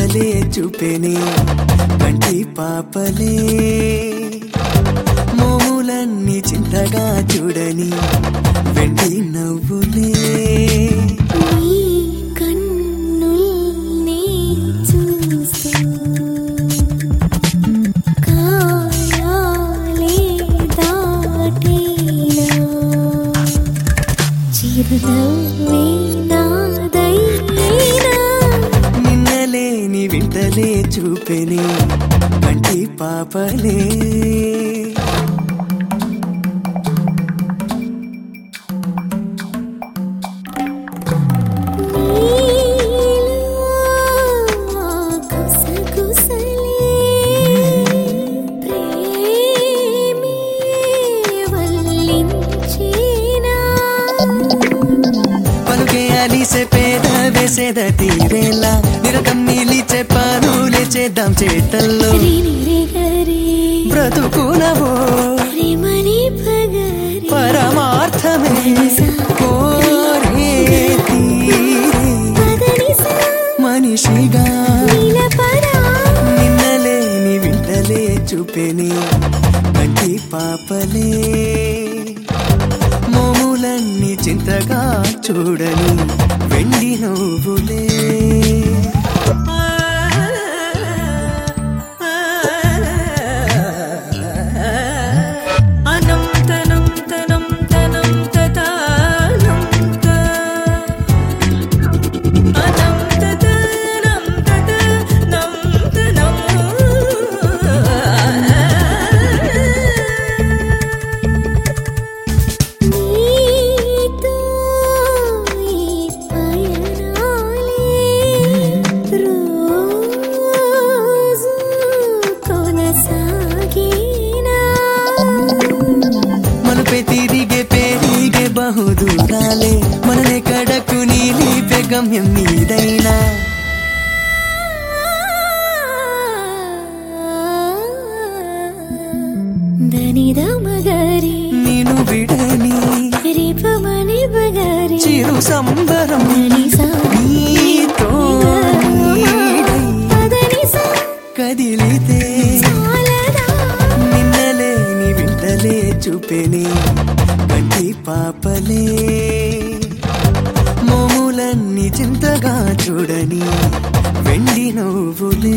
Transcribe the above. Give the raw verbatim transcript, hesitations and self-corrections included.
వింతలే చూపెనే కంటి పాపలే మోములన్నీ చింతగా చూడని వెండి నవ్వులే నిన్నలేని వింతలే చూపెనే కంటి పాపలే అలిసే పేద వేసేద తీరేలా నిరతం నిలిచే పానులే చేద్దాం చేతల్లో బ్రతుకునవో పరమార్థమే కోరే మనిషిగా నిన్నలేని వింతలే చూపెనే కంటి పాపలే మోములన్నీ చింతగా చూడని వెండి నవ్వులే తిరిగే పెరిగే బహుదూరాలే మననే కడకు నీలిపే గమ్యం నీదైనా నేను విడని చిరు సంబరం నీతో కదిలితే నిన్నలేని వింతలే చూపెనే కంటి పాపలే మోములన్నీ చింతగా చూడని వెండి నవ్వులే